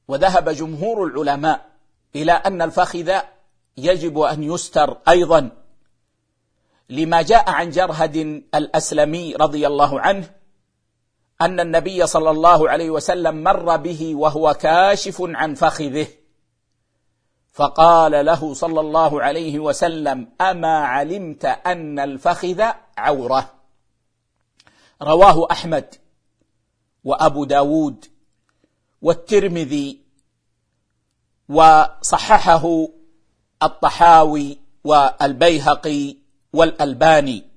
وذهب جمهور العلماء إلى أن الفخذ يجب أن يستر أيضا، لما جاء عن جرهد الأسلمي رضي الله عنه أن النبي صلى الله عليه وسلم مر به وهو كاشف عن فخذه، فقال له صلى الله عليه وسلم: أما علمت أن الفخذ عورة؟ رواه أحمد وأبو داود والترمذي، وصححه الطحاوي والبيهقي والألباني.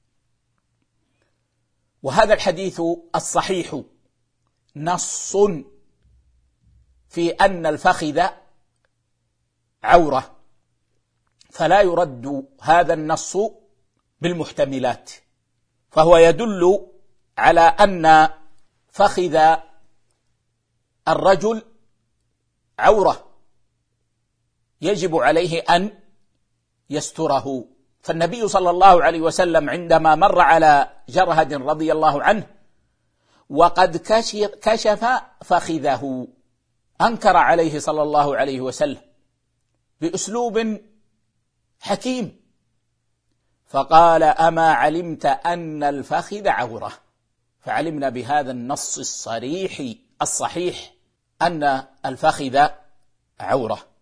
وهذا الحديث الصحيح نص في أن الفخذ عورة، فلا يرد هذا النص بالمحتملات، فهو يدل على أن فخذ الرجل عورة يجب عليه أن يستره. فالنبي صلى الله عليه وسلم عندما مر على جرهد رضي الله عنه وقد كشف فخذه أنكر عليه صلى الله عليه وسلم بأسلوب حكيم، فقال: أما علمت أن الفخذ عورة؟ فعلمنا بهذا النص الصريح الصحيح أن الفخذ عورة.